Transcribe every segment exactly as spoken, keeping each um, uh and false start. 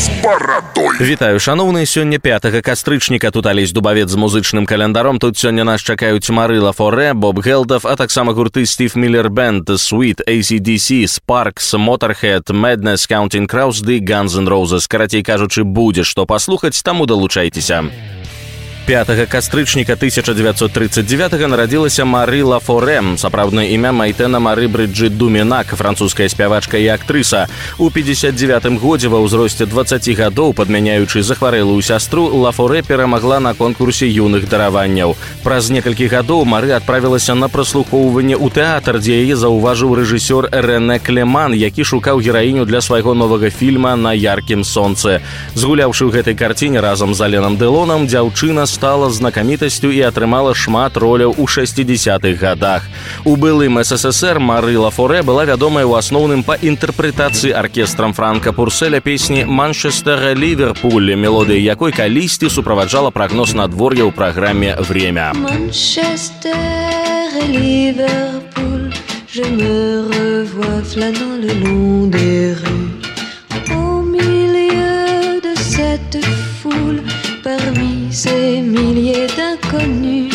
з барадой. Вітаю, шановныя, сёння пятага кастрычніка. Тут Алесь Дубавец з музычным календаром. Тут сёння нас чакаюць Мары Ла Форе, Боб Гелдов, а таксама гурты Steve Miller Band, Sweet, эй си ди си, Sparks, Motorhead, Madness, Counting Crows ды Guns N' Roses. Карацей кажучы, будзе што паслухаць, таму далучайцеся. пятага кастрычніка тысяча дзевяцьсот тридцать девятого нарадзілася Мары Ла Форе. Сапраўднае імя Майтена Мары Брыджыт Думінак, французская спявачка і актрыса. У пятьдесят девятым годзе ва ўзросце дваццаці гадоў, падмяняючы захварэлую сястру, Ла Форе перамагла на конкурсе юных дараванняў. Праз некалькі гадоў Мары адправілася на праслухоўванне ў тэатр, дзе яе заўважыў рэжысёр Рэне Клеман, які шукаў гераіню для свайго новага фільма «На яркім сонцы». Згуляўшы ў гэтай карціне разам з Аленам Дэлонам, дзяўчына стала знакамітасцю і атрымала шмат роляў у шэсцідзесятых гадах. У былым эс эс эс эр Мары Ла Форе была вядомая ў асноўным па інтэрпрэтацыі аркестрам Франка Пурселя песні «Манчестер-Ливерпуль», мелодыя якой калісьці суправаджала прагноз надвор'я ў праграме «Время». Manchester et Liverpool, je me revois flânant le long des rues, au milieu de cette foule, parmi ces milliers d'inconnus.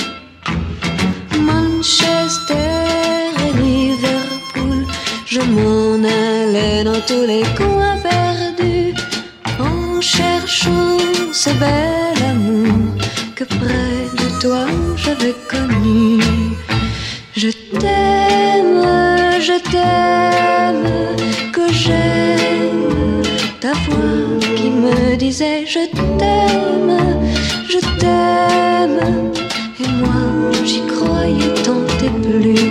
Manchester et Liverpool, je m'en allais dans tous les coins perdus, en cherchant ce bel amour que près de toi j'avais connu. Je t'aime, je t'aime, que j'aime ta voix qui me disait je t'aime, je t'aime, et moi j'y croyais tant et plus.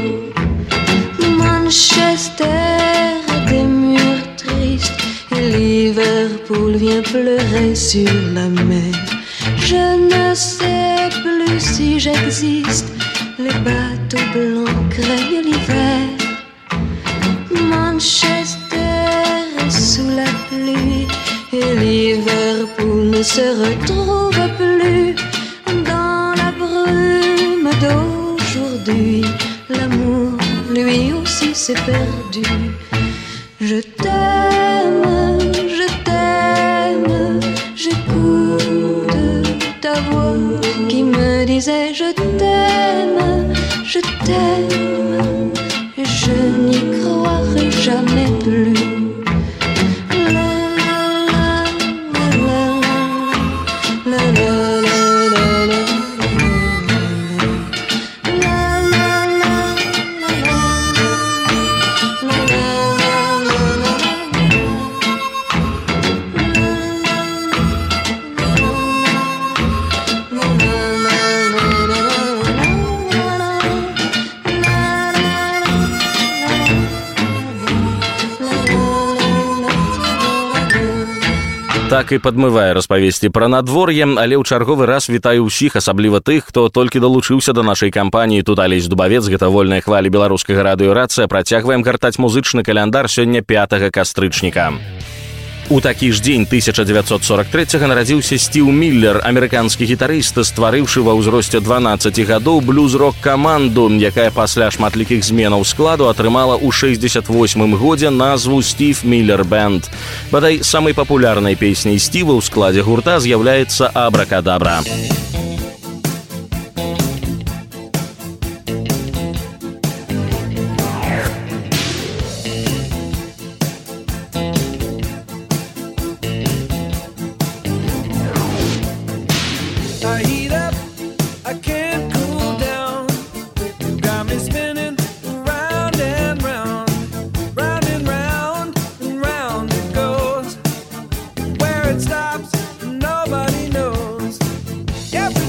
Manchester a des murs tristes et Liverpool vient pleurer sur la mer. Je ne sais plus si j'existe, les bateaux blancs craignent l'hiver. Manchester est sous la pluie et Liverpool ne se retrouve plus. Dans la brume d'aujourd'hui, l'amour lui aussi s'est perdu. Je t'aime, je t'aime, j'écoute ta voix qui me disait je t'aime, je t'aime, et je n'y croirai jamais plus. Так і падмывае распавесці пра надвор'е, але ў чарговы раз вітаю ўсіх, асабліва тых, хто толькі далучыўся да нашай кампаніі. Тут Алесь Дубавец, гэта вольная хваля беларускага радыёрацыя. Працягваем гартаць музычны каляндар сёння пятага кастрычніка. У такі ж дзень тысяча дзевяцьсот сорок трэцяга нарадзіўся Стив Миллер, амерыканскі гітарыст, стварыўшы ва ўзросце дванаццаці гадоў блюз-рок каманду, якая пасля шматлікіх зменаў складу атрымала ў шэсцьдзесят восьмым годзе назву Steve Miller Band. Бадай, самай папулярнай песняй Стива ў складзе гурта з'яўляецца «Абракадабра». Stops, nobody knows. Yep.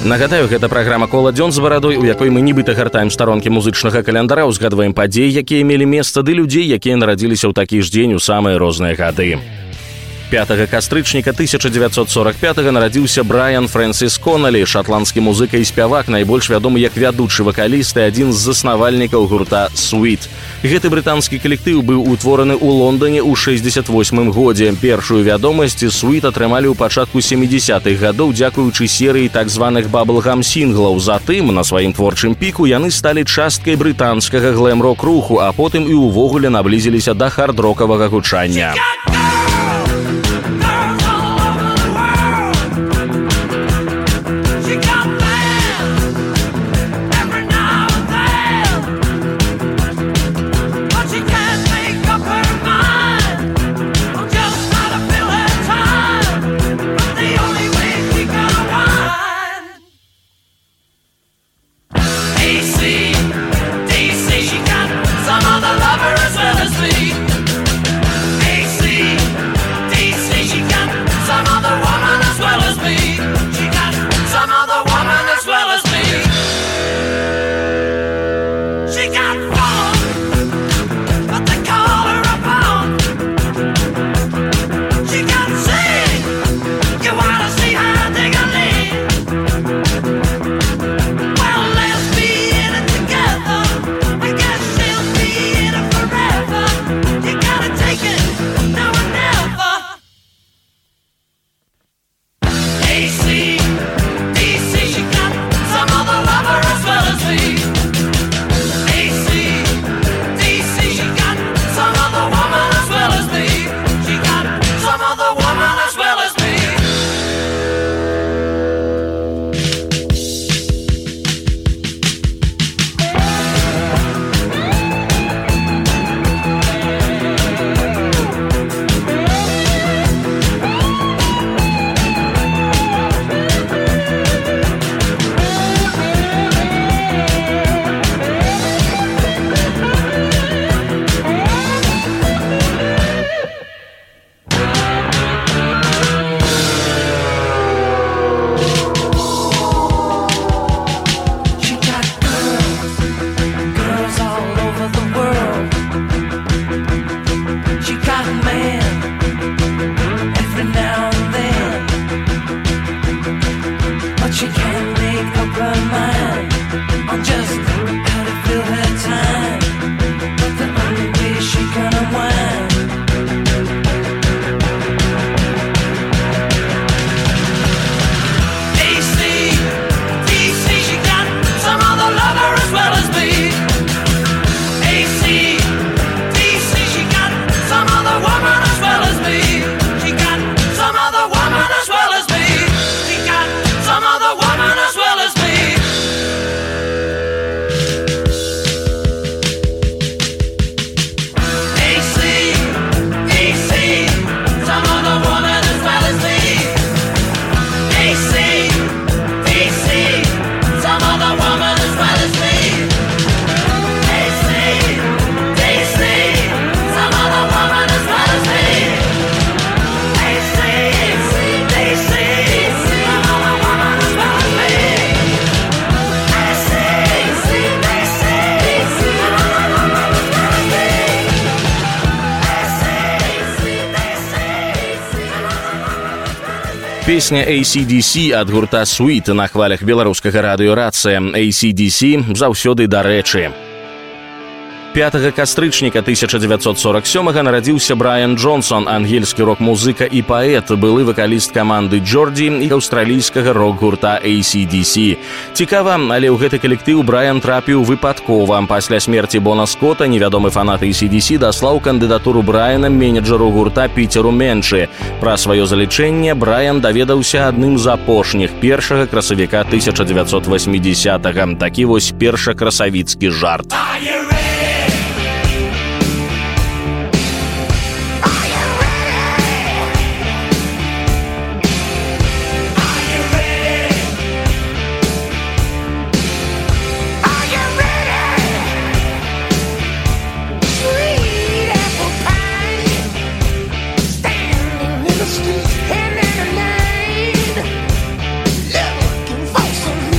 Нагадаю, гэта праграма «Кола дзён з барадой», у якой мы нібыта гартаем старонкі музычнага календара, узгадваем падзеі, якія мелі месца, ды людзей, якія нарадзіліся ў такі ж дзень у самыя розныя гады. пятага кастрычніка тысяча дзевяцьсот сорок пятага нарадзіўся Брайан Фрэнсіс Коннелі, шатландскі музыка і спявак, найбольш вядомы як вядучы вакаліст і адзін з заснавальнікаў гурта Sweet. Гэты брытанскі калектыў быў утвораны ў Лондоне ў шэсцьдзесят восьмым годзе. Першую вядомасць Sweet атрымалі ў пачатку сямідзесятых гадоў дзякуючы серыі так званых баблгам-сінглаў. Затым, на сваім творчым піку, яны сталі часткай брытанскага глэм-рок руху, а потым і ўвогуле наблізіліся да хард-рокавага гучання. Песня эй си ди си ад гурта Sweet на хвалях беларускага радыё «Рацыя». эй си ди си заўсёды дарэчы. пятага кастрычніка тысяча дзевяцьсот сорок сёмага нарадзіўся Брайан Джонсон, ангельскі рок-музыка і паэт, былы вакаліст каманды Джорджі і аўстралійскага рок-гурта эй си ди си. Цікава, але ў гэты калектыў Брайан трапіў выпадкова. Пасля смерці Бона Скотта невядомы фанат эй си ди си даслаў кандыдатуру Брайана менеджеру гурта Піцеру Менчы. Пра сваё залічэнне Брайан даведаўся адным з апошніх першага красавіка тысяча дзевяцьсот восьмідзесятага. Такі вось першакрасавіцкі жарт. And in the night, looking for some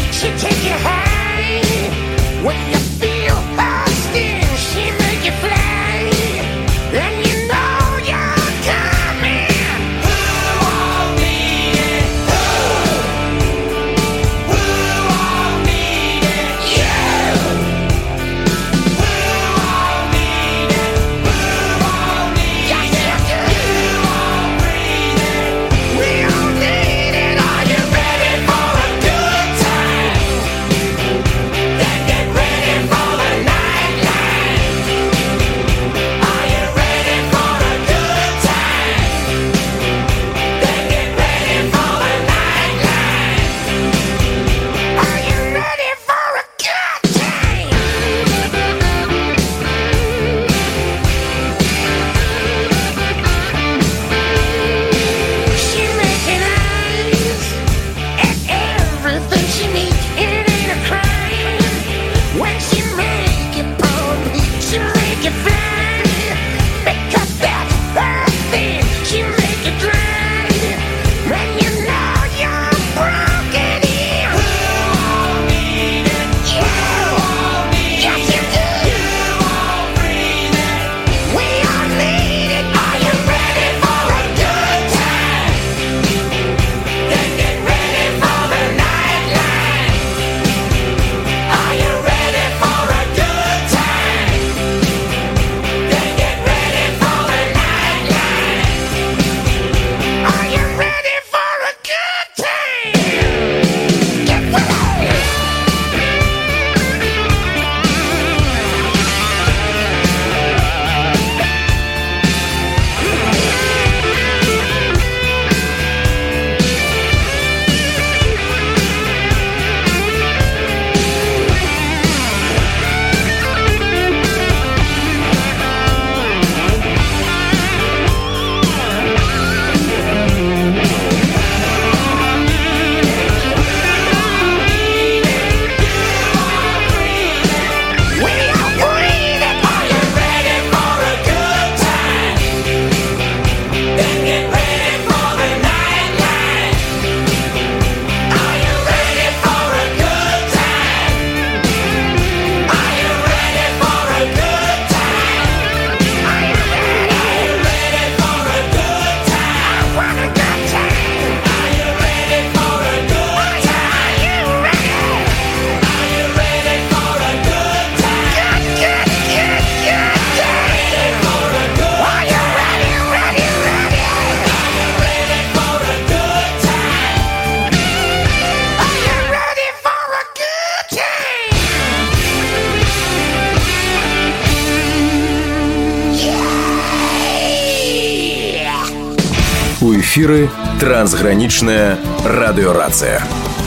У эфіры трансгранічная радыёрацыя.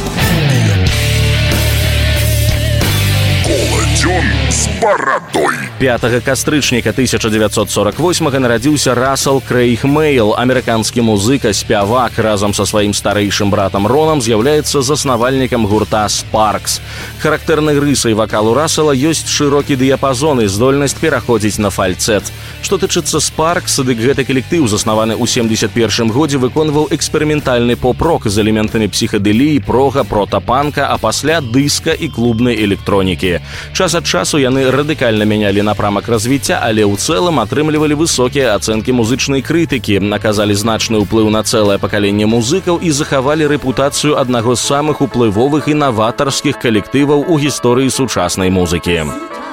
Коладзён з барадой. пятага кастрычніка тысяча дзевяцьсот сорок восьмага нарадзіўся Рассел Крэйг Мейл, амерыканскі музыка, спявак. Разам са сваім старэйшым братам Ронам з'яўляецца заснавальнікам гурта Спаркс. Характэрнай рысай вакалу Рассела ёсць шырокі дыяпазон і здольнасць пераходзіць на фальцэт. Што тычыцца Спаркс, дык гэты калектыў, заснаваны ў семдзесят першым годзе, выконваў эксперыментальны поп-рок з элементамі псіхадэліі, прога, прота-панка, а пасля дыска і клубнай электронікі. Час ад часу яны радыкальна мянялі напрамак развіцця, але ў цэлым атрымлівалі высокія ацэнкі музычнай крытыкі, наказалі значны ўплыў на цэлае пакаленне музыкаў і захавалі рэпутацыю аднаго з самых уплывовых і наватарскіх калектываў у гісторыі сучаснай музыкі.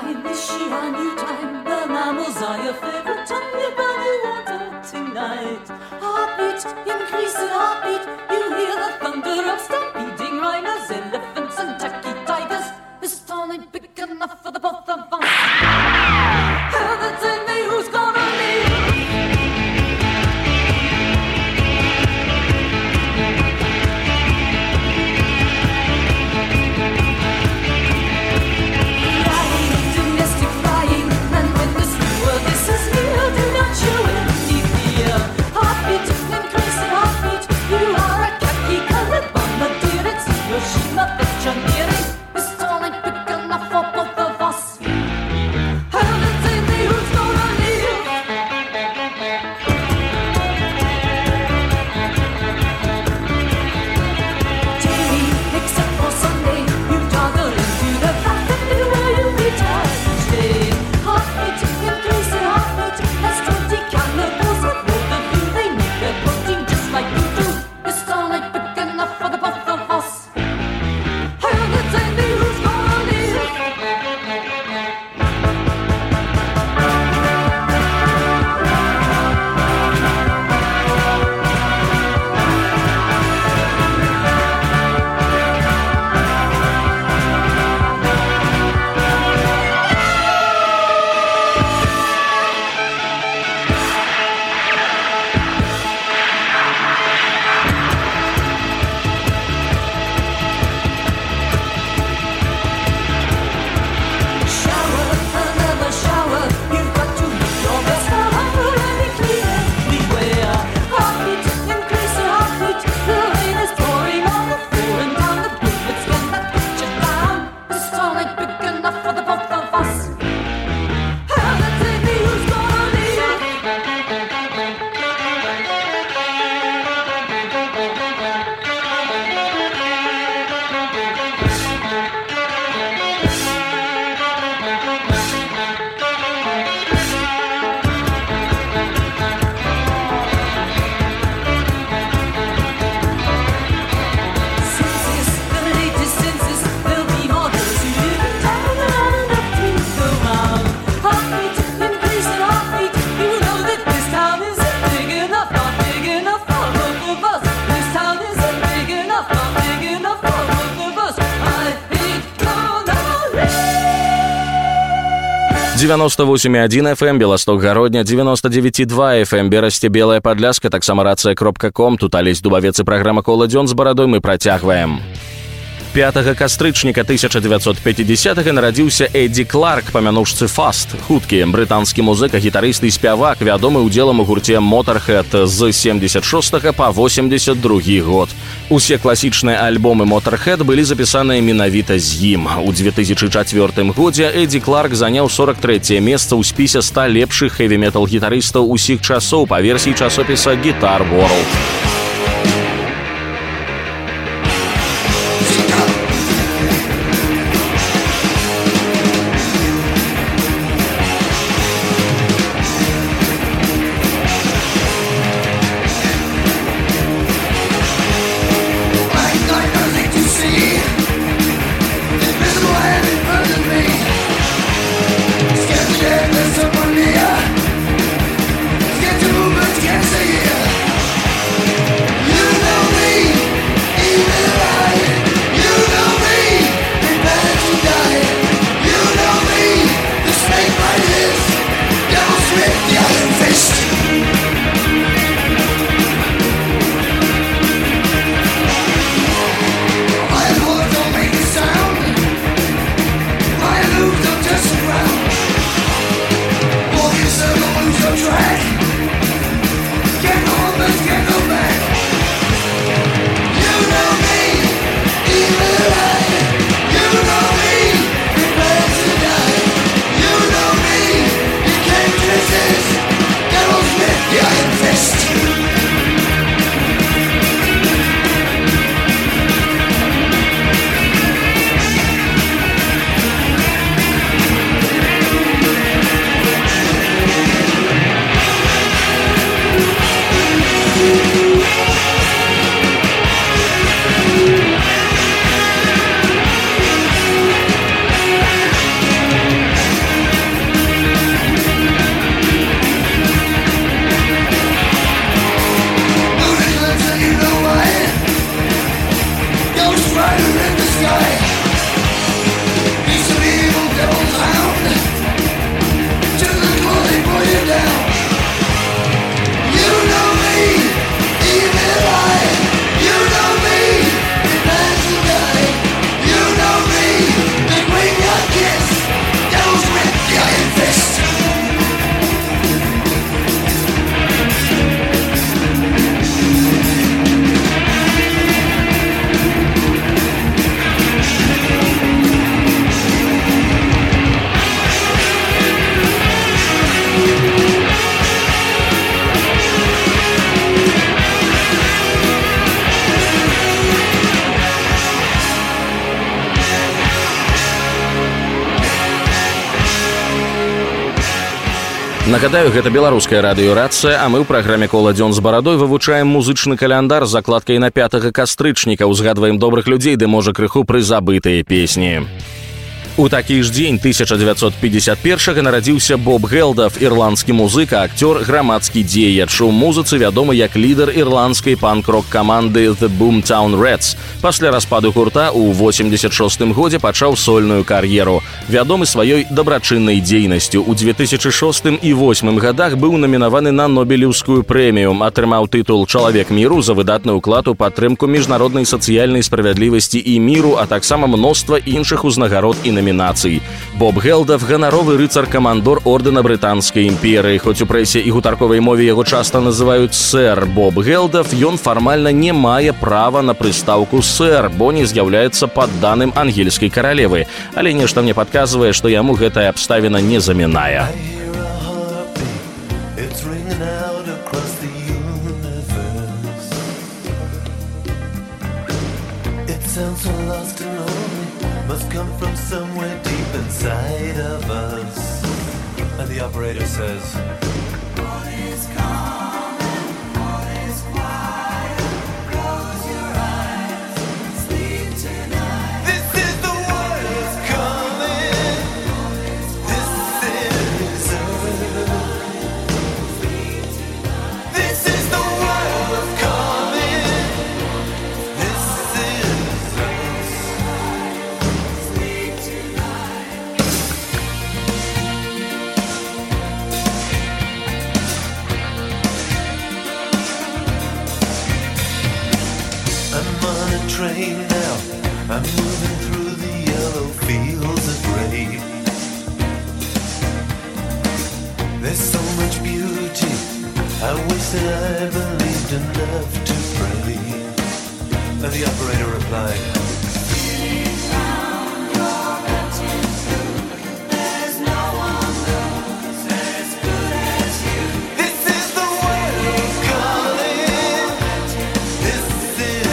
девяносто восемь и один эф эм, Белосток Гародня, девяносто девять и два эф эм, Берасце, Белая Падляска, таксама рацыя кропка ком, тут Алесь Дубавец і праграма «Коладзён з барадой» мы працягваем. пятага кастрычніка тысяча дзевяцьсот пяцідзясятага нарадзіўся Эдді Кларк па мянушцы Фаст. Хуткі брытанскі музыка, гітарыст і спявак, вядомы ўдзелам у гурце Motorhead з семдзесят шостага па восемьдесят другі год. Усе класічныя альбомы Motorhead былі запісаныя менавіта з ім. У две тысячи чацвёртым годзе Эдді Кларк заняў сорок трэцяе месца ў спісе ста лепшых хэві-метал гітарыстаў усіх часоў па версіі часопіса Guitar World. Get too much cancer here. Нагадаю, гэта беларуская радыёрацыя, а мы ў праграме «Кола дзён з барадой» вывучаем музычны каляндар з закладкай на пятага кастрычніка, узгадваем добрых людзей, ды можа крыху прызабытыя песні. У такі ж дзень тысяча дзевяцьсот пятьдесят першага нарадзіўся Боб Гелдаф, ірландскі музыка, акцёр, грамадскі дзеяч. У музыцы вядомы як лідар ірландскай панк-рок каманды The Boomtown Rats. Пасля распаду гурта ў восемьдесят шостым годзе пачаў сольную кар'еру. Вядомы сваёй дабрачыннай дзейнасцю. У две тысячи шостым і восьмым гадах быў намінаваны на Нобелеўскую прэмію, атрымаў тытул «Чалавек міру» за выдатны ўклад у падтрымку міжнароднай сацыяльнай справядлівасці і міру, а таксама мноства іншых узнагарод і номінацый. Боб Гелдаф – ганаровы рыцар-камандор ордэна Брытанскай імперыі. Хоць у прэсе і гутарковай мове яго часта называюць сэр Боб Гелдаф, ён фармальна не мае права на прыстаўку сэр, бо не з'яўляецца падданым ангельскай каралевы. Але нешта мне падказвае, што яму гэтая абставіна не замінае. Must come from somewhere deep inside of us. And the operator says, all is calm and all is quiet. Close your eyes, sleep tonight. This is the world coming. This is Earth. This is the world coming. This is train now, I'm moving through the yellow fields of gray. There's so much beauty, I wish that I believed enough to pray. And the operator replied, feeling round your attitude, there's no one knows as good as you. This is the world calling. This is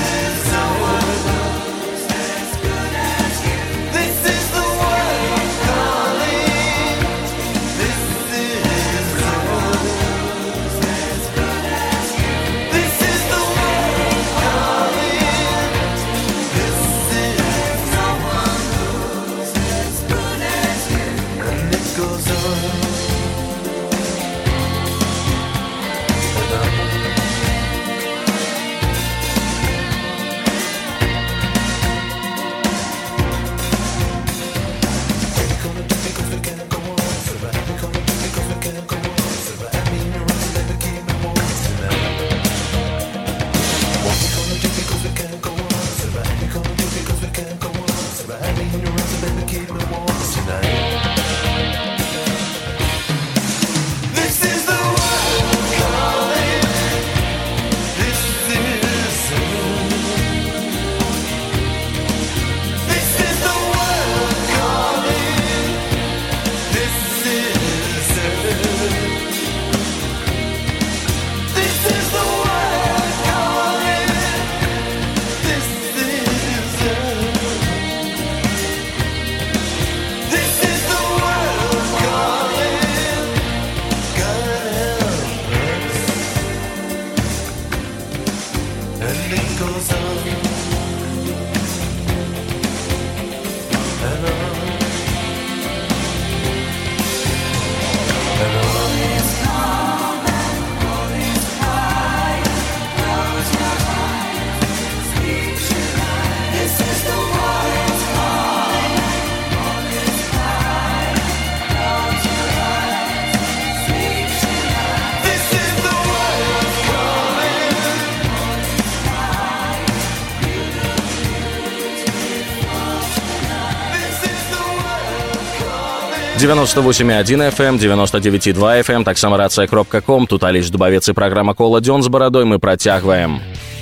девяносто восемь и один эф эм, девяносто девять и два эф эм, таксама рация кропка ком. Тут Алесь Дубавец и программа «Кола дзён з барадой» мы працягваем.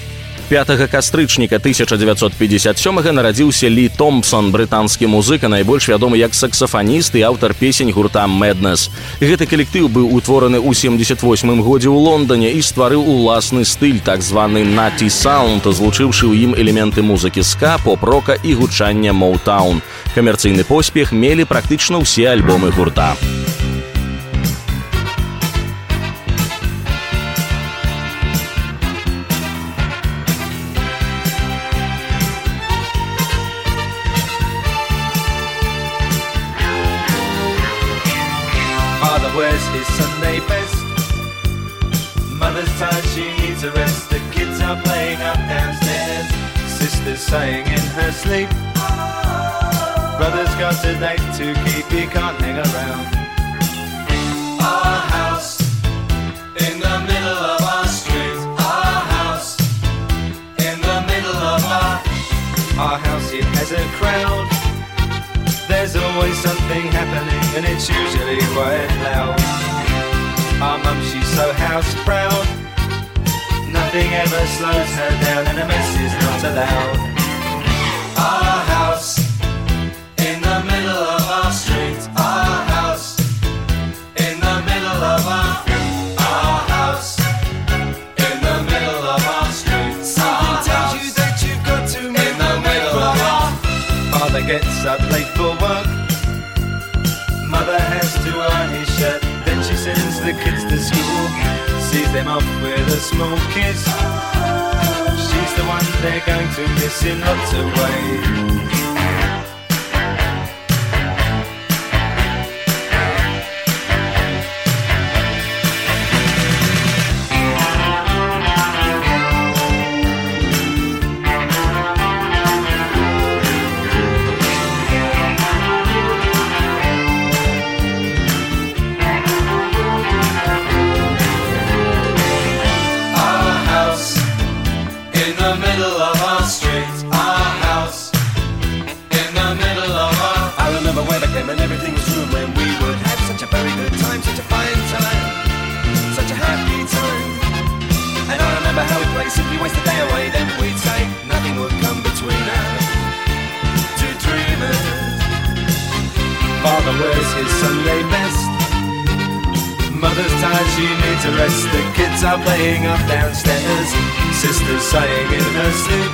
пятага кастрычніка тысяча дзевяцьсот пятьдесят сёмага нарадзіўся Лі Томпсон, брытанскі музыка, найбольш вядомы як саксафаніст і аўтар песень гурта Madness. Гэты калектыў быў утвораны ў семьдесят восьмым годзе ў Лондоне і стварыў уласны стыль, так званы Nutty Sound, злучыўшы ў ім элементы музыкі ska, поп-рока і гучання Motown. Камерцыйны поспех мелі практычна ўсе альбомы гурта. to rest, the kids are playing up downstairs. Sister's saying in her sleep, brother's got a date to keep, he can't hang around. Our house in the middle of our street. Our house in the middle of our Our house, it has a crowd. There's always something happening and it's usually quite loud. Our mum, she's so house proud. Nothing ever slows her down and a mess is not allowed. Our house in the middle of our street. Our house in the middle of our Our house in the middle of our street. Something tells you that you've got to move in the middle of our Father gets up late for work. Mother has to iron his shirt. Then she sends the kids to school, sees them off with a small kiss. She's the one they're going to miss in lots of ways. And everything was true when we would have such a very good time, such a fine time, such a happy time. And I remember how we'd play, simply waste the day away. Then we'd say nothing would come between us, two dreamers. Father wears his Sunday best. Mother's tired, she needs a rest. The kids are playing up downstairs. Sister's sighing in her sleep.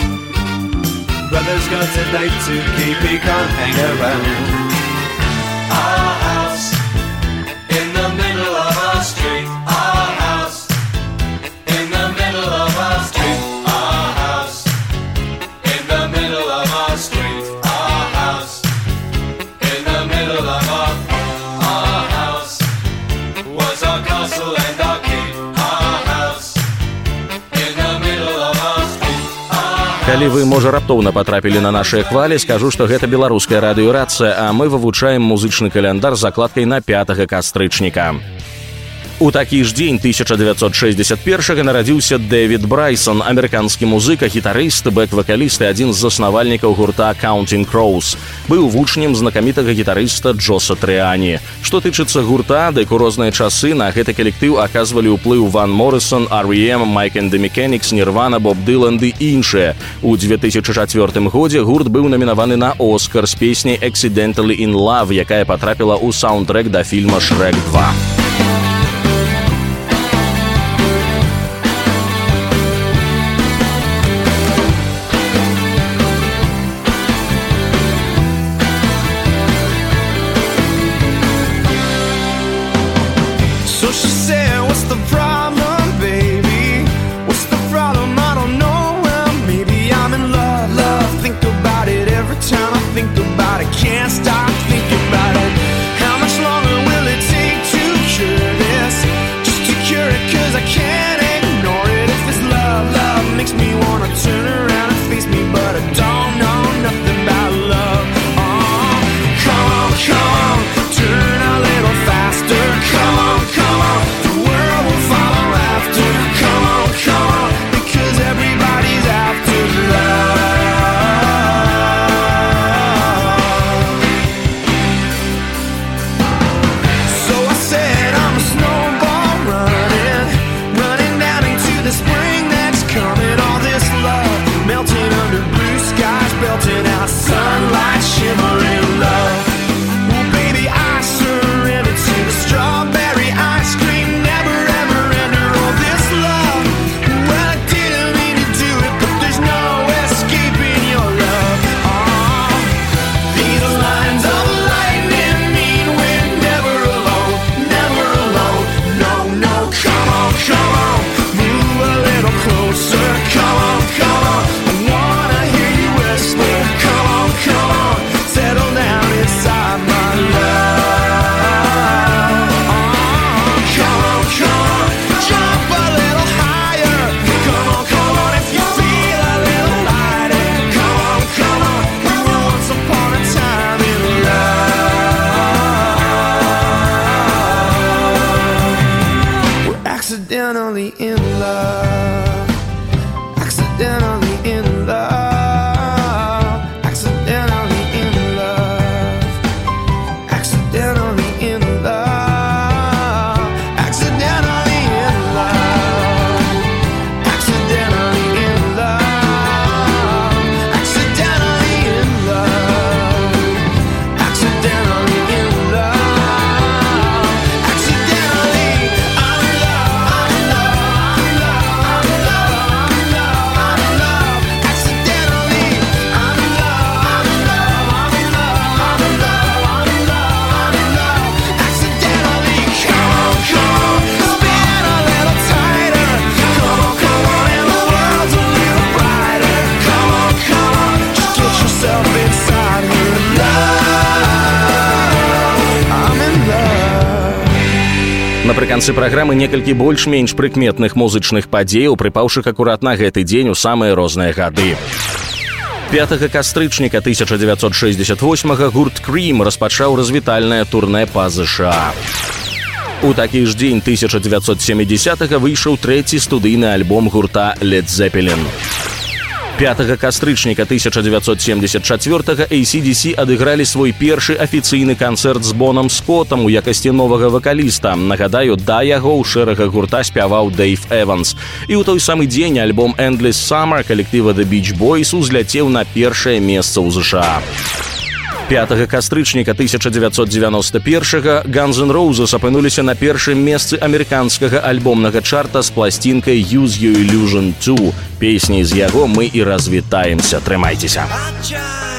Brother's got a date to keep, he can't hang around. Our house in the middle of our street. Our house in the middle of our street. Our house in the middle of our street. Our house in the middle of our Our house was our castle and our keep. Our house in the middle of our street. Калі вы, можа, раптоўна патрапілі на нашыя хвалі, скажу, што гэта беларуская радыёрацыя, а мы вывучаем музычны каляндар з закладкай на пятага кастрычніка. У такі ж дзень тысяча дзевяцьсот шэсцьдзесят першага нарадзіўся Дэвід Брайсон, амерыканскі музыка, гітарыст, бэк-вакаліст і адзін з заснавальнікаў гурта Counting Crows. Быў вучнем знакамітага гітарыста Джо Сатрыяні. Што тычыцца гурта, дык у розныя часы на гэты калектыў аказвалі ўплыў Ван Моррисон, ар і эм, Майк энд the Mechanics, Nirvana, Боб Дылан ды іншыя. У две тысячы чацвёртым годзе гурт быў намінаваны на Оскар з песняй Accidentally in Love, якая патрапіла ў саундтрэк да фільма Шрэк два. Can't stop thinking about it. How much longer will it take to Accidentally in love, accidentally in love, accidentally in love, accidentally in love, accidentally in love, accidentally in love, accidentally in love, accidentally in love, accidentally I'm in love, I'm in love, I'm in love, I'm in love, I'm in love, accidentally I'm in love, I'm in love, I'm in love, I'm in love, I'm in love, I'm in love, accidentally. Come on, come on, spin a little tighter. Come on, come on, and the world's a little brighter. Come on, come on, just get yourself inside me. Love, I'm in love. Напрыканцы праграмы некалькі больш-менш прыкметных музычных падзеяў, прыпаўшых акурат на гэты дзень у самыя розныя гады. пятага кастрычніка тысяча дзевяцьсот шэсцьдзесят восьмага гурт Cream распачаў развітальнае турнэ па ЗША. У такі ж дзень тысяча дзевяцьсот сямідзясятага выйшаў трэці студыйны альбом гурта Led Zeppelin. пятага кастрычніка тысяча дзевяцьсот семьдесят чацвёртага эй си ди си адыгралі свой першы афіцыйны канцэрт з Боном Скоттам у якасці новага вакаліста. Нагадаю, да яго ў шэрагах гурта спяваў Дэйв Эванс. І ў той самы дзень альбом Endless Summer калектыва The Beach Boys узляцеў на першае месца ў ЗША. пятага кастрычніка тысяча дзевяцьсот дзевяноста першага Guns N' Roses апынуліся на першым месцы амерыканскага альбомнага чарта з пласцінкай Use Your Illusion два. Песняй з яго мы і развітаемся. Трымайцеся.